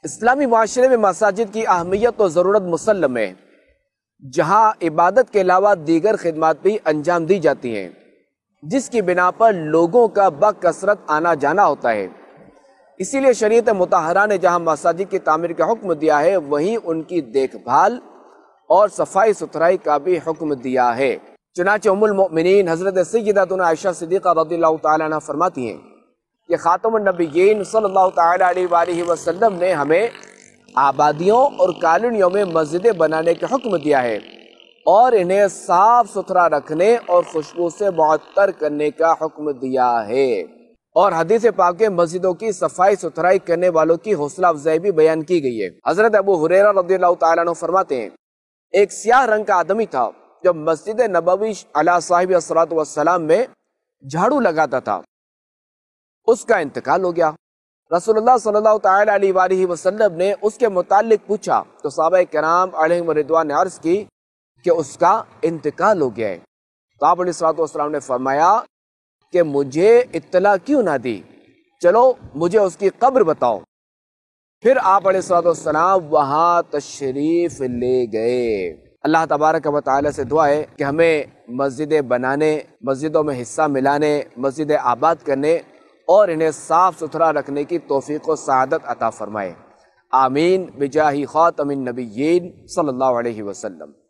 اسلامی معاشرے میں مساجد کی اہمیت و ضرورت مسلم ہے، جہاں عبادت کے علاوہ دیگر خدمات بھی انجام دی جاتی ہیں، جس کی بنا پر لوگوں کا بکثرت آنا جانا ہوتا ہے۔ اسی لیے شریعت مطہرہ نے جہاں مساجد کی تعمیر کا حکم دیا ہے، وہیں ان کی دیکھ بھال اور صفائی ستھرائی کا بھی حکم دیا ہے۔ چنانچہ ام المؤمنین حضرت سیدتنا عائشہ صدیقہ رضی اللہ تعالیٰ عنہ فرماتی ہیں کہ خاتم النبیین صلی اللہ تعالیٰ علیہ وآلہ وسلم نے ہمیں آبادیوں اور کالونیوں میں مسجدیں بنانے کا حکم دیا ہے اور انہیں صاف ستھرا رکھنے اور خوشبو سے معطر کرنے کا حکم دیا ہے۔ اور حدیث پاک میں مسجدوں کی صفائی ستھرائی کرنے والوں کی حوصلہ افزائی بھی بیان کی گئی ہے۔ حضرت ابو ہریرہ رضی اللہ تعالیٰ عنہ فرماتے ہیں، ایک سیاہ رنگ کا آدمی تھا جو مسجد نبوی علی صاحب الصلاۃ والسلام میں جھاڑو لگاتا تھا، اس کا انتقال ہو گیا۔ رسول اللہ صلی اللہ تعالیٰ علیہ وآلہ وسلم نے اس کے متعلق پوچھا تو صحابہ کرام علیہم رضوان نے عرض کی کہ اس کا انتقال ہو گیا ہے۔ تو آپ علیہ الصلوۃ والسلام نے فرمایا کہ مجھے اطلاع کیوں نہ دی، چلو مجھے اس کی قبر بتاؤ۔ پھر آپ علیہ الصلوۃ والسلام وہاں تشریف لے گئے۔ اللہ تبارک و تعالیٰ سے دعا ہے کہ ہمیں مسجدیں بنانے، مسجدوں میں حصہ ملانے، مسجدیں آباد کرنے اور انہیں صاف ستھرا رکھنے کی توفیق و سعادت عطا فرمائے۔ آمین بجاہ خاتم النبیین صلی اللہ علیہ وسلم۔